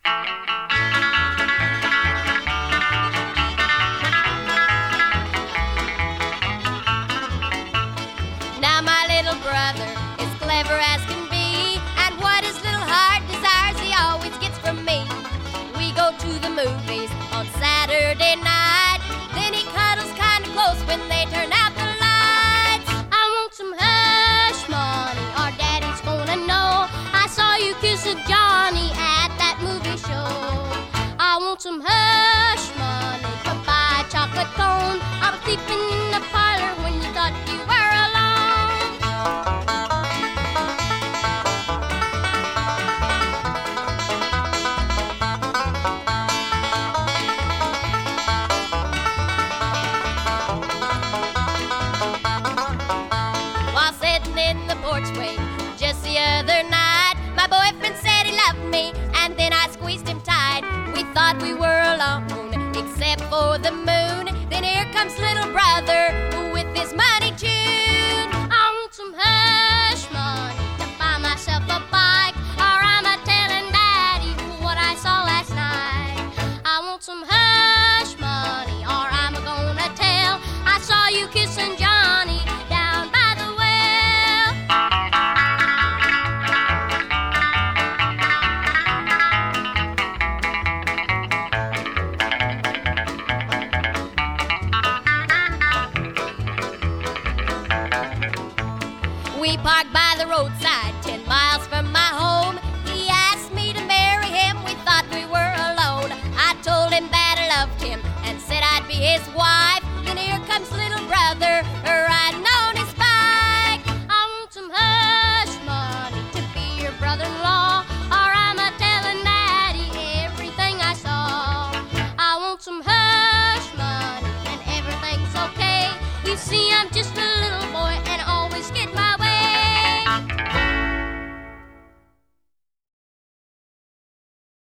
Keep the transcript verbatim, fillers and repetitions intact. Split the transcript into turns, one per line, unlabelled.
Now my little brother is clever as can be, and what his little heart desires he always gets from me. We go to the movies on Saturday night, then he cuddles kind of close when they turn out the lights. I want some hush money, or Daddy's gonna know I saw you kiss a Johnny at that movie show. I want some hush money to buy a chocolate cone. I was sleeping in the parlor when you thought you were alone. While sitting in the porchway just the other night, my boyfriend said he loved me, and then I squeezed him tight. We thought we were alone, except for the moon. Then here comes little brother with his money tune. I want some hush money to buy myself a bike, or I'm a telling Daddy what I saw last night. I want some hush money, or I'm gonna tell I saw you kissing Johnny down by the well. We parked by the roadside, ten miles from my home. He asked me to marry him, we thought we were alone. I told him that I loved him and said I'd be his wife. Then here comes little brother riding on his bike. I want some hush money to be your brother-in-law, or I'm a telling Daddy everything I saw. I want some hush money and everything's okay. You see, I'm just a